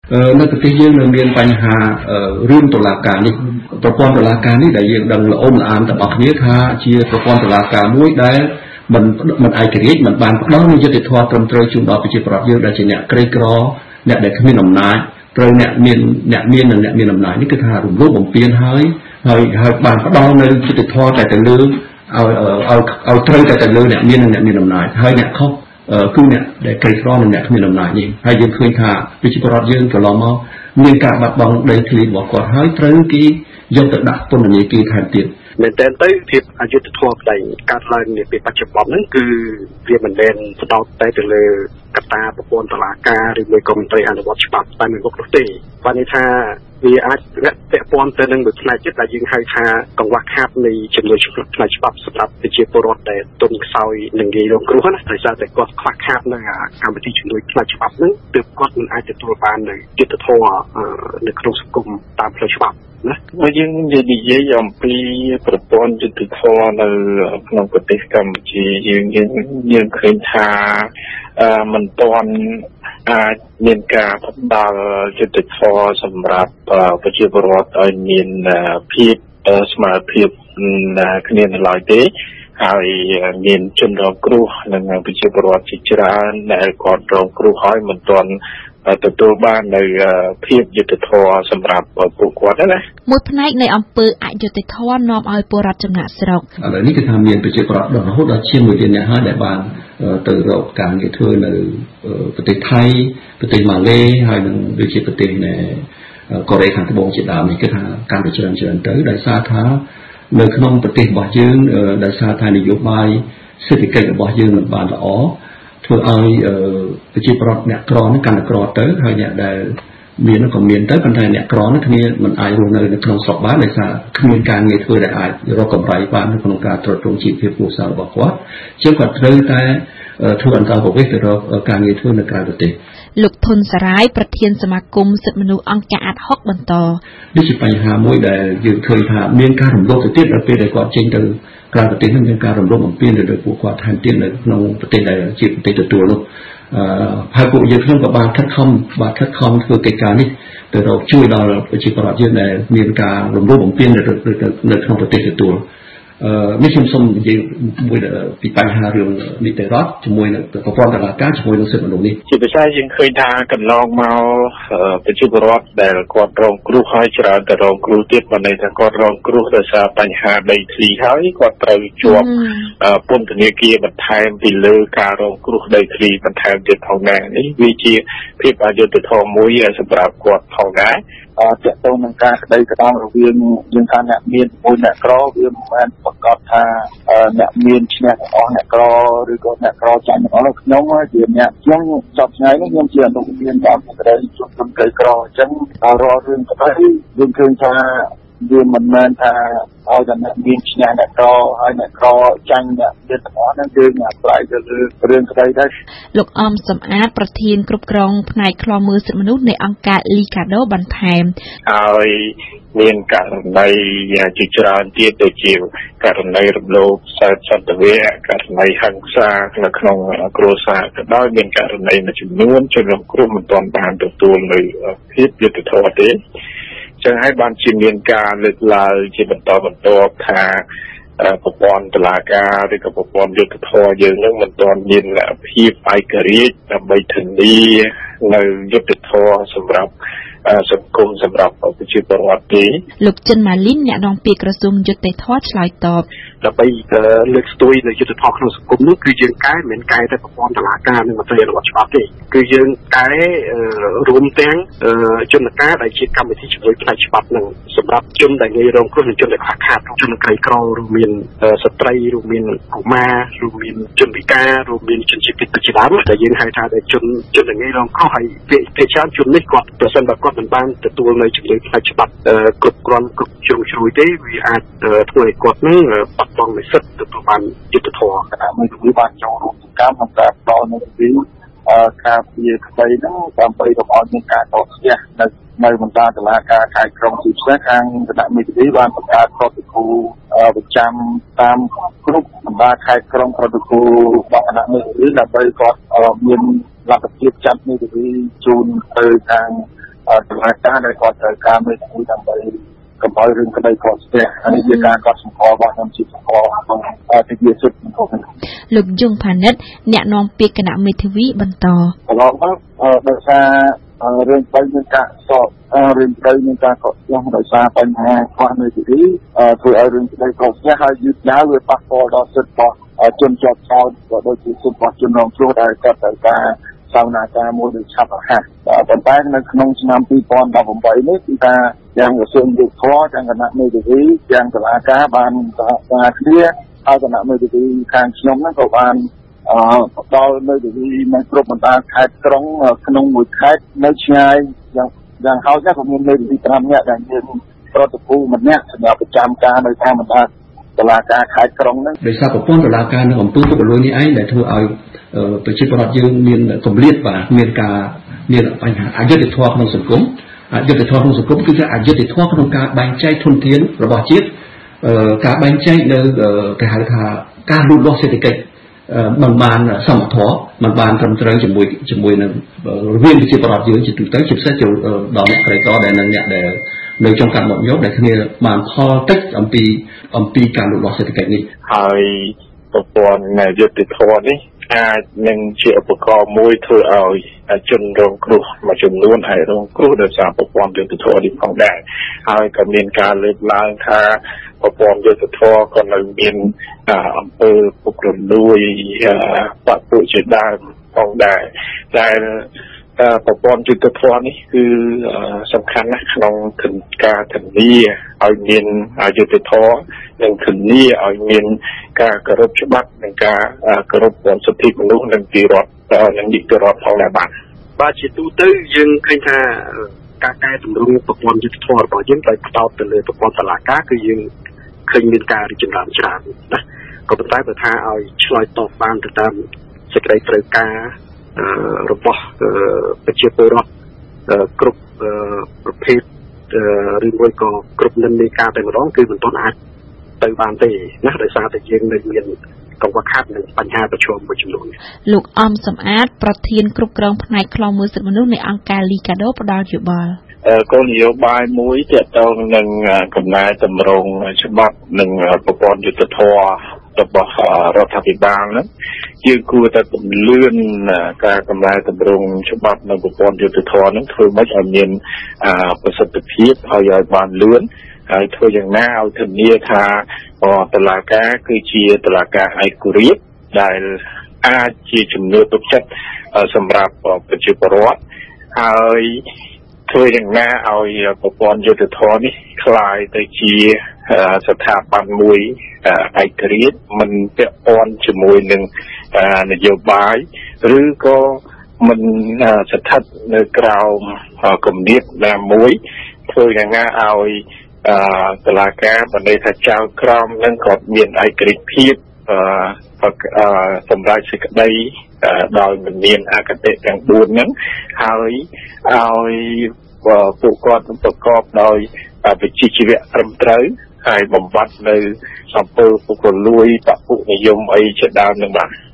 នៅប្រទេសយើងនៅមានបញ្ហារឿងតុលាការនេះប្រព័ន្ធតុលាការនេះដែលយើងដឹងល្អម្អានទាំងអស់គ្នាថាជាប្រព័ន្ធតុលាការមួយដែលមិនឯករាជ្យមិនបានផ្ដល់នូវយុត្តិធម៌ត្រឹមត្រូវជូនដល់ប្រជាពលរដ្ឋយើងដែលជាអ្នកក្រីក្រអ្នកដែលគ្មានអំណាចត្រូវអ្នកមាននិងអ្នកមានអំណាចនេះគឺថារំលោភបំពានហើយបានផ្ដល់នូវយុត្តិធម៌តែទៅលើឲ្យត្រូវតែទៅលើអ្នកមាននិងអ្នកមានអំណាចហើយអ្នកខុសគឺអ្នកដែលក្រីក្រនិងអ្នកគ្មានអំណាចនេះហើយយើងឃើញថាប្រជាពលរដ្ឋយើងកន្លងមកមានការបាត់បង់ដីធ្លីរបស់គាត់ហើយត្រូវគេយកទៅដាក់ពន្ធនាគារថែមទៀតមែនតើទៅភាពអយុត្តិធម៌ផ្នែកការឡើងនាពេលបច្ចុប្បន្នហ្នឹងគឺវាមិនមែនផ្ដោតតែទៅលើកត្តាប្រព័ន្ធតុលាការឬមួយក៏មន្ត្រីអនុវត្តច្បាប់តែមួយមុខនោះទេបានន័យថាវាអាចពាក់ព័ន្ធទៅនឹងមួយផ្នែកទៀតដែលយើងហៅថាកង្វះខាតនៃជំនួយផ្នែកច្បាប់សម្រាប់ប្រជាពលរដ្ឋដែលទុនខ្សោយនឹងងាយរងគ្រោះណាដោយសារតែគាត់ខ្វះខាតនៅកម្មវិធីជំនួយផ្នែកច្បាប់ហ្នឹងទើបគាត់មិនអាចទទួលបាននៅយុត្តិធម៌នៅក្នុងសង្គមតាមផ្លូវច្បាប់ណាបើយើងនិយាយអំពីប្រព័ន្ធយុត្តិធម៌នៅក្នុងប្រទេសកម្ពុជាយើងឃើញថាមិនទាន់អាចមានការផ្ដល់យុត្តិធម៌សម្រាប់ប្រជាពលរដ្ឋឲ្យមានភាពស្មើភាពគ្នានៅឡើយទេហើយមានជនរងគ្រោះនិងប្រជាពលរដ្ឋជាច្រើនដែលគាត់រងគ្រោះហើយមិនទាន់ទទួលបាននៅភាពយុត្តិធម៌សម្រាប់ពួកគាត់ណាមួយផ្នែកនៃអំពើអយុត្តិធម៌នាំឲ្យពលរដ្ឋចំណាក់ស្រុកឥឡូវនេះគឺថាមានប្រជាពលរដ្ឋរហូតដល់ជាង1លាននាក់ហើយដែលបានទៅរកការងារធ្វើនៅប្រទេសថៃប្រទេសម៉ាឡេហើយនិងដូចជាប្រទេសនៅកូរ៉េខាងត្បូងជាដើមនេះគឺថាកាន់តែច្រើនទៅដោយសារថានៅក្នុងប្រទេសរបស់យើងដោយសារថានយោបាយសេដ្ឋកិច្ចរបស់យើងមិនបានល្អធ្វើឲ្យប្រជាពលរដ្ឋអ្នកក្រនេះកាន់តែក្រទៅហើយអ្នកដែលមានក៏មានទៅប៉ុន្តែអ្នកក្រនេះគ្នាមិនអាចរស់នៅក្នុងស្រុកបានដោយសារគ្មានការងារធ្វើដែលអាចរកកម្រៃបាននៅក្នុងការទ្រទ្រង់ជីវភាពគ្រួសាររបស់គាត់ជាងគាត់ត្រូវតែធ្វើអន្តរប្រវេសន៍ទៅរកការងារធ្វើនៅក្រៅប្រទេសលោកធុនសារាយប្រធានសមាគមសិទ្ធិមនុស្សអង្គការអាត់ហុកបន្តនេះជាបញ្ហាមួយដែលយើងឃើញថាមានការរំលោភទៅទៀតដល់ពេលដែលគាត់ចេញទៅក្រៅប្រទេសនឹងមានការរំលោភបំពានទៅលើពួកគាត់ថែមទៀតនៅក្នុងប្រទេសដែលជាប្រទេសទទួលនោះហើយពួកយើងខ្ញុំក៏បានខិតខំធ្វើកិច្ចការនេះទៅរកជួយដល់ប្រជាពលរដ្ឋយើងដែលមានការរំលោភបំពាននៅក្នុងប្រទេសទទួលនេះខ្ញុំសូមនិយាយមួយពីបញ្ហារឿងនីតិរដ្ឋជាមួយនឹងប្រព័ន្ធតុលាការជាមួយនឹងសិទ្ធិមនុស្សនេះជាពិសេសយើងឃើញថាកន្លងមកប្រជាពលរដ្ឋដែលគាត់រងគ្រោះហើយច្រើនតែរងគ្រោះទៀតបើន័យថាគាត់រងគ្រោះដោយសារបញ្ហាដីធ្លីហើយគាត់ត្រូវជាប់ពន្ធនាគារបន្ថែមពីលើការរងគ្រោះដីធ្លីបន្ថែមទៀតផងដែរនេះវាជាភាពអយុត្តិធម៌មួយសម្រាប់គាត់ផងដែរទាក់ទងនឹងការក្តីក្តាមរវាងយើងថាអ្នកមានមួយអ្នកក្រវាមិនមែនប្រកាសថាអ្នកមានឈ្នះទាំងអស់អ្នកក្រឬក៏អ្នកក្រចាញ់ទាំងអស់ខ្ញុំជាអ្នកខ្ញុំចប់ថ្ងៃនេះខ្ញុំជាអនុវិមានតាមក្តីជនក្រីក្រអញ្ចឹងរាល់រឿងក្តីយើងឃើញថាវាមិនមែនថាឲ្យតែអ្នកមានឈ្នះអ្នកក្រហើយអ្នកក្រចាញ់អ្នកមានទាំងអស់ហ្នឹងយើងអាស្រ័យទៅលើរឿងក្តីដែរលោកអំសំអាតប្រធានគ្រប់គ្រងផ្នែកឃ្លាំមើលសិទ្ធិមនុស្សនៃអង្គការលីកាដូបន្ថែមហើយមានករណីជាច្រើនទៀតដូចជាករណីរំលោភសិទ្ធិសន្តិវៈករណីហិង្សានៅក្នុងគ្រួសារក៏ដោយមានករណីមួយចំនួនជនរងគ្រោះមិនទាន់បានទទួលនៅភាពយុត្តិធម៌ទេចឹងហើយបានជាមានការលើកឡើងជាបន្តបន្ទាប់ថាប្រព័ន្ធតុលាការឬក៏ប្រព័ន្ធយុត្តិធម៌យើងនឹងមិនទាន់មានភាពឯករាជ្យដើម្បីធានានៅយុត្តិធម៌សម្រាប់សង្គមសម្រាប់ប្រជាពលរដ្ឋទេលោកចិនម៉ាលីនអ្នកនាំពាក្យក្រសួងយុត្តិធម៌ឆ្លើយតបដើម្បីលើកស្ទួយនៅយុត្តិធម៌ក្នុងសង្គមនោះគឺយើងកែមិនកែតែប្រព័ន្ធតុលាការនិងមន្ត្រីអនុវត្តច្បាប់ទេគឺយើងកែរួមទាំងជនការដែលជាកម្មវិធីជំនួយផ្នែកច្បាប់នឹងសម្រាប់ជនដែលងាយរងគ្រោះនិងជនដែលខ្វះខាតជនក្រីក្ររួមមានស្ត្រីរួមមានកុមាររួមមានជនពិការរួមមានជនជាតិពិតជាដើមដែលយើងហៅថាជនដែលងាយរងគ្រោះហើយភាគច្រើនជននេះគាត់ប្រសិនបើគាត់មិនបានទទួលនៅជំនួយផ្នែកច្បាប់គ្រប់គ្រាន់គ្រប់ជ្រុងជ្រោយទេវាអាចធ្វើឲ្យគាត់នឹងបាត់បង់នូវសិទ្ធិទទួលបានយុត្តិធម៌មួយគឺបានចូលរួមសកម្មក្នុងការផ្ដល់នូវវិធីការពារក្តីហ្នឹងដើម្បីកុំឲ្យមានការតទស្ទះនៅបណ្ដាតុលាការខេត្តក្រុងជាពិសេសខាងគណៈមេធាវីបានបង្កើតប្រតិគូប្រចាំតាមគ្រប់បណ្ដាខេត្តក្រុងប្រតិគូរបស់គណៈមេធាវីដើម្បីគាត់មានលទ្ធភាពចាត់មេធាវីជូនទៅខាងតុលាការដែលគាត់ត្រូវការមេធាវីដើម្បីកុំឲ្យរឿងក្តីខុសស្ទះហើយជាការកត់សម្គាល់របស់ខ្ញុំជាសម្គាល់ក្នុងទិវាសិទ្ធិមនុស្សលោកយងផានិតអ្នកនាំពាក្យគណៈមេធាវីបន្តកន្លងមកដោយសាររឿងទៅមានការសករឿងទៅមានការកត់ស្ទះដោយសារបញ្ហាខ្វះមេធាវីធ្វើឲ្យរឿងក្តីខុសស្ទះហើយយឺតយ៉ាវវាប៉ះពាល់ដល់សិទ្ធិរបស់ជនជាប់ចោទក៏ដូចជាសិទ្ធិរបស់ជនរងគ្រោះដែលគាត់ត្រូវការសវនាការមួយដូចឆាប់រហ័សប៉ុន្តែនៅក្នុងឆ្នាំ2018នេះគឺថាយ៉ាងក្រសួងយុទ្ធភ័ពទាំងគណៈមេធាវីទាំងតុលាការបានសហការគ្នាហើយគណៈមេធាវីខាងខ្ញុំហ្នឹងក៏បានផ្ដល់មេធាវីនៅគ្រប់បណ្ដាខេត្តក្រុងក្នុងមួយខេត្តនៅឆ្ងាយយ៉ាងហោចណាស់ក៏មានមេធាវី5នាក់ដែលមានប្រតិភូម្នាក់សម្រាប់ប្រចាំការនៅតាមបណ្ដាតុលាការខេត្តក្រុងហ្នឹងដោយសារប្រព័ន្ធតុលាការនៅអំពើពុករលួយនេះឯងដែលធ្វើឲ្យប្រជាពលរដ្ឋយើងមានកម្រិតបាទមានបញ្ហាអយុត្តិធម៌ក្នុងសង្គមអយុត្តិធម៌ក្នុងសង្គមគឺជាអយុត្តិធម៌ក្នុងការបែងចែកធនធានរបស់ជាតិការបែងចែកនៅគេហៅថាការលូតលាស់សេដ្ឋកិច្ចមិនបានសមធម៌មិនបានត្រឹមត្រូវជាមួយនឹងរវាងប្រជាពលរដ្ឋយើងជាទូទៅជាពិសេសដល់អ្នកក្រីក្រដែលអ្នកដែលនៅtrongកាត់មកញោមដែលគ្នាបានផលតិចអំពីការលូតលាស់សេដ្ឋកិច្ចនេះហើយប្រព័ន្ធយុត្តិធម៌នេះអាចនឹងជាឧបករណ៍មួយធ្វើឲ្យជនរងគ្រោះមួយចំនួនអាចរងគ្រោះដោយសារប្រព័ន្ធយុត្តិធម៌នេះផងដែរហើយក៏មានការលើកឡើងថាប្រព័ន្ធយុត្តិធម៌ក៏នៅមានអំពើពុករលួយបកពួកជាដើមផងដែរតែប្រព័ន្ធយុត្តិធម៌នេះគឺសំខាន់ណាស់ក្នុងការធានាឲ្យមានយុត្តិធម៌និងធានាឲ្យមានការគោរពច្បាប់និងការគោរពសិទ្ធិមនុស្សនិងទីរដ្ឋនិងនីតិរដ្ឋផងដែរបាទជាទូទៅយើងឃើញថាការកែតម្រង់ប្រព័ន្ធយុត្តិធម៌របស់យើងដោយផ្ដោតទៅលើប្រព័ន្ធតុលាការគឺយើងឃើញមានការរីកចម្រើនច្រើនណាក៏ប៉ុន្តែបើថាឲ្យឆ្លើយតបបានទៅតាមសេចក្តីត្រូវការរបស់ប្រជាពលរដ្ឋគ្រប់ប្រភេទឬមួយក៏គ្រប់និន្នាការតែម្ដងគឺមិនទាន់អាចទៅបានទេណាដោយសារតែយើងនៅមានកង្វះខាតនិងបញ្ហាប្រឈមមួយចំនួនលោកអំសំអាតប្រធានគ្រប់គ្រងផ្នែកខ្លំមើលសិទ្ធិមនុស្សនៃអង្គការ Liga do ផ្ដល់យោបល់គោលនយោបាយមួយទាក់ទងនឹងកំណែតម្រង់ច្បាប់និងប្រព័ន្ធយុត្តិធម៌របស់រដ្ឋាភិបាលហ្នឹងយើងគួរតែពន្លឿនការកំណែតម្រង់ច្បាប់នៅប្រព័ន្ធយុត្តិធម៌ហ្នឹងធ្វើម៉េចឲ្យមានប្រសិទ្ធភាពឲ្យបានលឿនហើយធ្វើយ៉ាងណាឲ្យធានាថាតុលាការគឺជាតុលាការឯករាជ្យដែលអាចជាជំនឿទុកចិត្តសម្រាប់ប្រជាពលរដ្ឋហើយធ្វើយ៉ាងណាឲ្យប្រព័ន្ធយុត្តិធម៌នេះคล้ายទៅជាស្ថាប័នមួយឯករាជ្យមិនពាក់ព័ន្ធជាមួយនឹងនយោបាយឬក៏មិនស្ថិតនៅក្រោមគំនាបណាមួយធ្វើយ៉ាងណាឲ្យតុលាការបណ្ដេញថាចៅក្រមនឹងក៏មានឯករាជ្យភាពសម្រាប់សេចក្តីដោយមិនមានអគតិទាំង4ហ្នឹងហើយឲ្យពួកគាត់ប្រកបដោយវិជ្ជាជីវៈត្រឹមត្រូវហើយបំបត្តិនៅអំពើពុករលួយបពុនិយមអីជាដើមនឹងបាទ